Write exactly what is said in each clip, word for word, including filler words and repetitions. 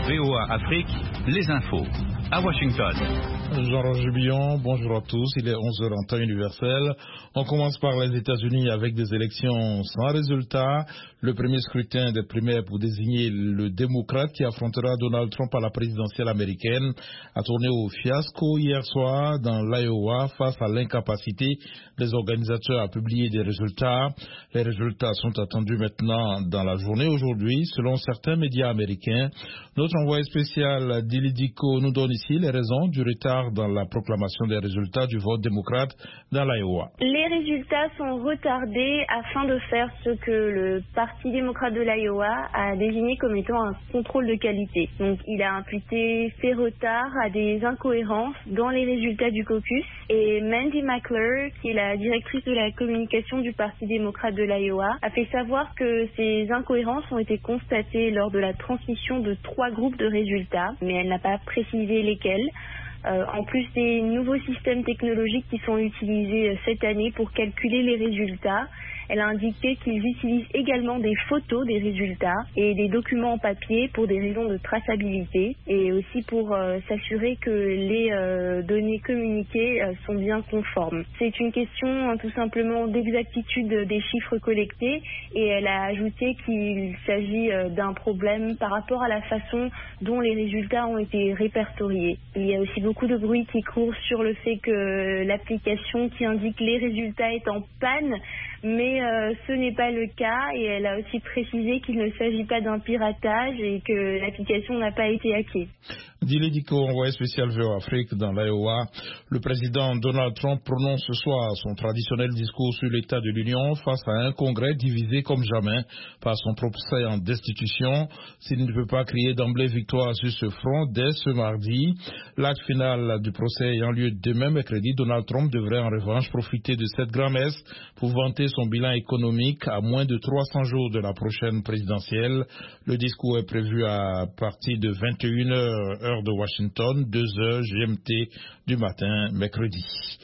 V O A Afrique, les infos. À Washington. Jean-Roger Billon, bonjour à tous. Il est onze heures en temps universel. On commence par les États-Unis avec des élections sans résultat. Le premier scrutin des primaires pour désigner le démocrate qui affrontera Donald Trump à la présidentielle américaine a tourné au fiasco hier soir dans l'Iowa face à l'incapacité des organisateurs à publier des résultats. Les résultats sont attendus maintenant dans la journée aujourd'hui, selon certains médias américains. Notre envoyé spécial Dili Diko nous donne ici les raisons du retard dans la proclamation des résultats du vote démocrate dans l'Iowa. Les résultats sont retardés afin de faire ce que le Parti démocrate de l'Iowa a désigné comme étant un contrôle de qualité. Donc il a imputé ces retards à des incohérences dans les résultats du caucus. Et Mandy McClure, qui est la directrice de la communication du Parti démocrate de l'Iowa, a fait savoir que ces incohérences ont été constatées lors de la transmission de trois groupes de résultats, mais elle n'a pas précisé lesquels. Euh, en plus des nouveaux systèmes technologiques qui sont utilisés euh, cette année pour calculer les résultats, elle a indiqué qu'ils utilisent également des photos des résultats et des documents en papier pour des raisons de traçabilité et aussi pour euh, s'assurer que les euh, données communiquées euh, sont bien conformes. C'est une question hein, tout simplement d'exactitude des chiffres collectés et elle a ajouté qu'il s'agit euh, d'un problème par rapport à la façon dont les résultats ont été répertoriés. Il y a aussi beaucoup de bruit qui court sur le fait que l'application qui indique les résultats est en panne, mais euh, ce n'est pas le cas et elle a aussi précisé qu'il ne s'agit pas d'un piratage et que l'application n'a pas été hackée. Dili Diko, envoyé spécial V O A Afrique dans l'Iowa. Le président Donald Trump prononce ce soir son traditionnel discours sur l'état de l'Union face à un congrès divisé comme jamais par son procès en destitution. S'il ne peut pas crier d'emblée victoire sur ce front dès ce mardi, l'acte final du procès ayant lieu demain mercredi, Donald Trump devrait en revanche profiter de cette grand-messe pour vanter son bilan économique à moins de trois cents jours de la prochaine présidentielle. Le discours est prévu à partir de vingt et une heures heure de Washington, deux heures G M T du matin, mercredi.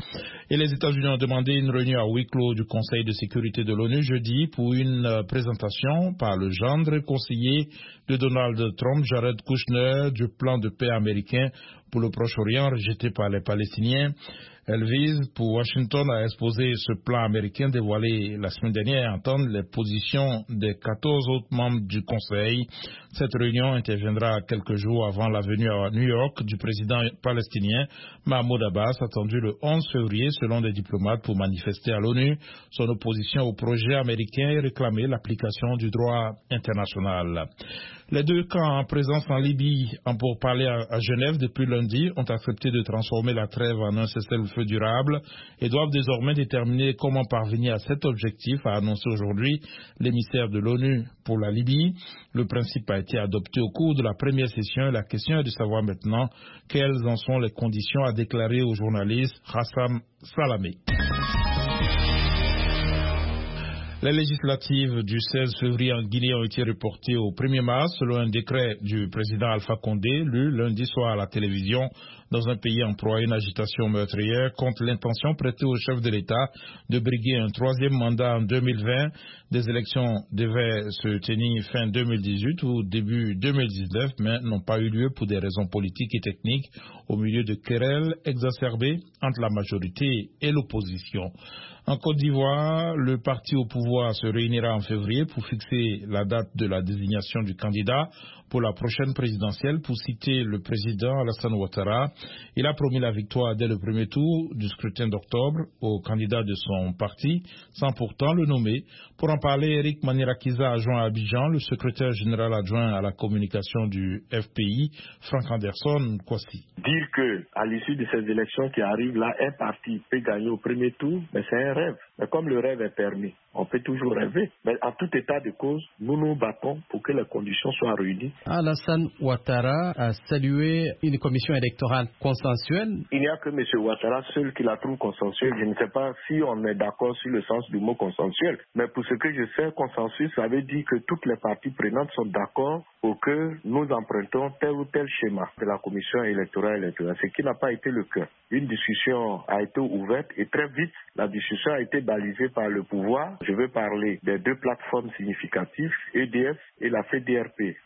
Et les États-Unis ont demandé une réunion à huis clos du Conseil de sécurité de l'ONU jeudi pour une présentation par le gendre conseiller de Donald Trump, Jared Kushner, du plan de paix américain pour le Proche-Orient rejeté par les Palestiniens. Elle vise pour Washington à exposer ce plan américain dévoilé la semaine dernière et à entendre les positions des quatorze autres membres du Conseil. Cette réunion interviendra quelques jours avant la venue à New York du président palestinien Mahmoud Abbas, attendu le onze février selon des diplomates pour manifester à l'ONU son opposition au projet américain et réclamer l'application du droit international. Les deux camps en présence en Libye en pourparlers à, à Genève depuis lundi ont accepté de transformer la trêve en un cessez-le-feu durable et doivent désormais déterminer comment parvenir à cet objectif, a annoncé aujourd'hui l'émissaire de l'ONU pour la Libye. Le principe a été adopté au cours de la première session et la question est de savoir maintenant quelles en sont les conditions, a déclaré au journaliste Hassam Salamé. Les législatives du seize février en Guinée ont été reportées au premier mars selon un décret du président Alpha Condé lu lundi soir à la télévision dans un pays en proie à une agitation meurtrière contre l'intention prêtée au chef de l'État de briguer un troisième mandat en deux mille vingt. Des élections devaient se tenir fin deux mille dix-huit ou début deux mille dix-neuf mais n'ont pas eu lieu pour des raisons politiques et techniques au milieu de querelles exacerbées entre la majorité et l'opposition. En Côte d'Ivoire, le parti au pouvoir se réunira en février pour fixer la date de la désignation du candidat pour la prochaine présidentielle. Pour citer le président Alassane Ouattara, il a promis la victoire dès le premier tour du scrutin d'octobre au candidat de son parti, sans pourtant le nommer. Pour en parler, Eric Manirakiza, adjoint à Abidjan, le secrétaire général adjoint à la communication du F P I, Frank Anderson Kwasi. Dire que à l'issue de ces élections qui arrivent là, un parti peut gagner au premier tour, mais c'est un rêve. Mais comme le rêve est permis, on peut toujours rêver. Mais en tout état de cause, nous nous battons pour que les conditions soient réunies. Alassane Ouattara a salué une commission électorale consensuelle. Il n'y a que M. Ouattara seul qui la trouve consensuelle. Je ne sais pas si on est d'accord sur le sens du mot consensuel. Mais pour ce que je sais, consensus, ça veut dire que toutes les parties prenantes sont d'accord pour que nous empruntons tel ou tel schéma de la commission électorale électorale, ce qui n'a pas été le cas. Une discussion a été ouverte et très vite, la discussion a été balisée par le pouvoir. Je veux parler des deux plateformes significatives, E D F et la F E D R P. E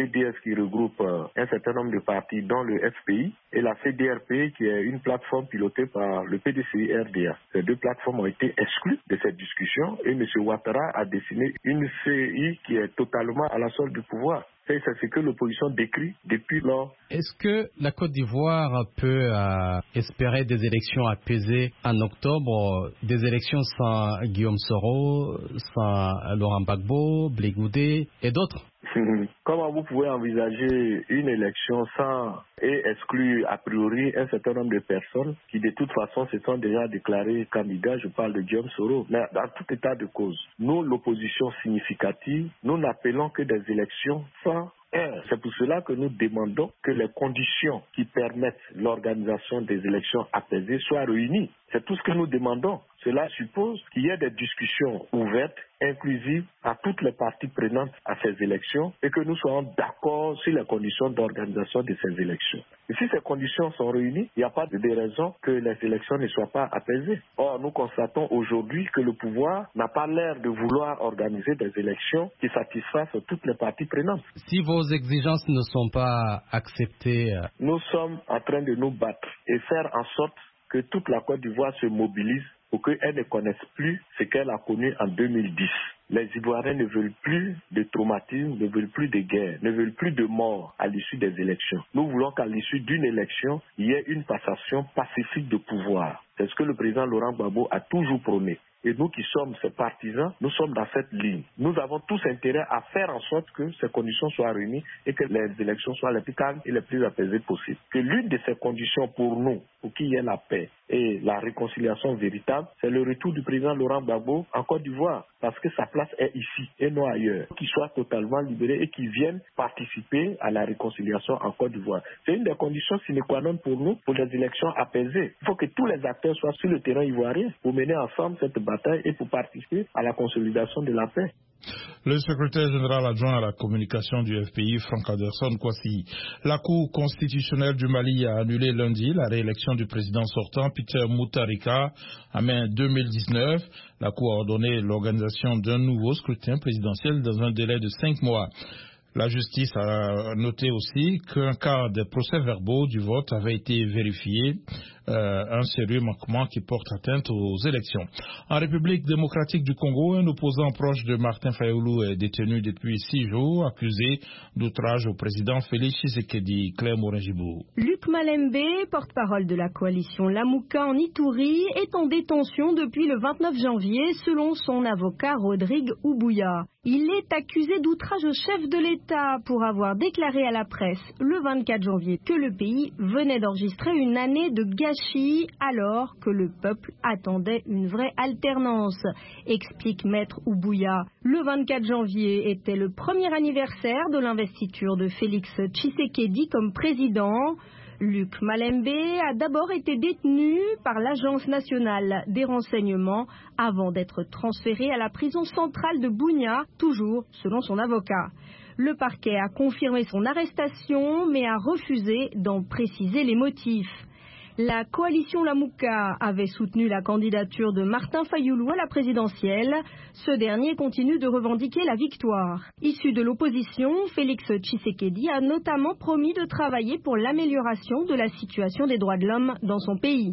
D S qui regroupe euh, un certain nombre de partis dont le F P I et la C D R P qui est une plateforme pilotée par le P D C I R D A. Ces deux plateformes ont été exclues de cette discussion et M. Ouattara a dessiné une C I qui est totalement à la solde du pouvoir. C'est ce que l'opposition décrit depuis lors. Est-ce que la Côte d'Ivoire peut euh, espérer des élections apaisées en octobre, des élections sans Guillaume Soro, sans Laurent Gbagbo, Blé Goudé et d'autres? Comment vous pouvez envisager une élection sans et exclure a priori un certain nombre de personnes qui de toute façon se sont déjà déclarées candidats? Je parle de Guillaume Soro. Mais dans tout état de cause, nous, l'opposition significative, nous n'appelons que des élections sans. C'est pour cela que nous demandons que les conditions qui permettent l'organisation des élections apaisées soient réunies. C'est tout ce que nous demandons. Cela suppose qu'il y ait des discussions ouvertes, inclusives à toutes les parties prenantes à ces élections et que nous soyons d'accord sur les conditions d'organisation de ces élections. Et si ces conditions sont réunies, il n'y a pas de raison que les élections ne soient pas apaisées. Or, nous constatons aujourd'hui que le pouvoir n'a pas l'air de vouloir organiser des élections qui satisfassent toutes les parties prenantes. Si vos exigences ne sont pas acceptées, nous sommes en train de nous battre et faire en sorte que toute la Côte d'Ivoire se mobilise pour qu'elle ne connaisse plus ce qu'elle a connu en deux mille dix. Les Ivoiriens ne veulent plus de traumatisme, ne veulent plus de guerre, ne veulent plus de mort à l'issue des élections. Nous voulons qu'à l'issue d'une élection, il y ait une passation pacifique de pouvoir. C'est ce que le président Laurent Gbagbo a toujours prôné. Et nous qui sommes ses partisans, nous sommes dans cette ligne. Nous avons tous intérêt à faire en sorte que ces conditions soient réunies et que les élections soient les plus calmes et les plus apaisées possibles. Que l'une de ces conditions pour nous, pour qu'il y ait la paix et la réconciliation véritable, c'est le retour du président Laurent Gbagbo en Côte d'Ivoire, parce que sa place est ici et non ailleurs. Qu'il soit totalement libéré et qu'il vienne participer à la réconciliation en Côte d'Ivoire. C'est une des conditions sine qua non pour nous, pour les élections apaisées. Il faut que tous les acteurs soient sur le terrain ivoirien pour mener ensemble cette bataille et pour participer à la consolidation de la paix. Le secrétaire général adjoint à la communication du F P I, Franck Anderson Kwasi. La Cour constitutionnelle du Mali a annulé lundi la réélection du président sortant, Peter Mutharika, en mai deux mille dix-neuf. La Cour a ordonné l'organisation d'un nouveau scrutin présidentiel dans un délai de cinq mois. La justice a noté aussi qu'un cas de procès-verbaux du vote avait été vérifié, euh, un sérieux manquement qui porte atteinte aux élections. En République démocratique du Congo, un opposant proche de Martin Fayoulou est détenu depuis six jours, accusé d'outrage au président Félix Tshisekedi. Claire Morin-Gibou. Luc Malembe, porte-parole de la coalition Lamouka en Ituri, est en détention depuis le vingt-neuf janvier, selon son avocat Rodrigue Oubouya. Il est accusé d'outrage au chef de l'État pour avoir déclaré à la presse le vingt-quatre janvier que le pays venait d'enregistrer une année de gâchis alors que le peuple attendait une vraie alternance, explique maître Oubouya. Le vingt-quatre janvier était le premier anniversaire de l'investiture de Félix Tshisekedi comme président. Luc Malembe a d'abord été détenu par l'Agence nationale des renseignements avant d'être transféré à la prison centrale de Bunia, toujours selon son avocat. Le parquet a confirmé son arrestation mais a refusé d'en préciser les motifs. La coalition Lamouka avait soutenu la candidature de Martin Fayoulou à la présidentielle. Ce dernier continue de revendiquer la victoire. Issu de l'opposition, Félix Tshisekedi a notamment promis de travailler pour l'amélioration de la situation des droits de l'homme dans son pays.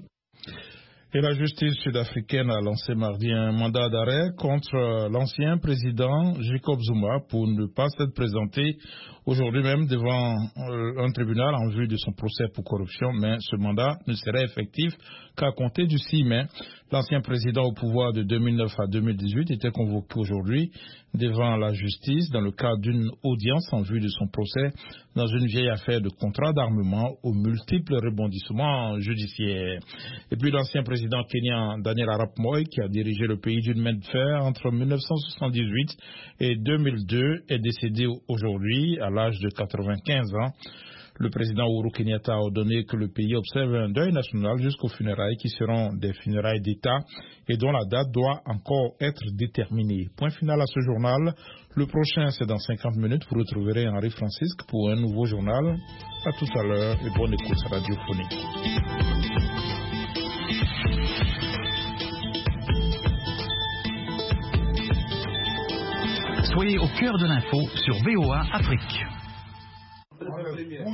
Et la justice sud-africaine a lancé mardi un mandat d'arrêt contre l'ancien président Jacob Zuma pour ne pas s'être présenté aujourd'hui même devant un tribunal en vue de son procès pour corruption, mais ce mandat ne serait effectif qu'à compter du six mai. L'ancien président au pouvoir de deux mille neuf à deux mille dix-huit était convoqué aujourd'hui devant la justice dans le cadre d'une audience en vue de son procès dans une vieille affaire de contrat d'armement aux multiples rebondissements judiciaires. Et puis l'ancien président kenyan Daniel Arap Moi, qui a dirigé le pays d'une main de fer entre mille neuf cent soixante-dix-huit et deux mille deux, est décédé aujourd'hui à l'âge de quatre-vingt-quinze ans. Le président Uhuru Kenyatta a ordonné que le pays observe un deuil national jusqu'aux funérailles qui seront des funérailles d'État et dont la date doit encore être déterminée. Point final à ce journal. Le prochain, c'est dans cinquante minutes. Vous retrouverez Henri Francisque pour un nouveau journal. À tout à l'heure et bonne écoute radiophonique. Soyez au cœur de l'info sur V O A Afrique.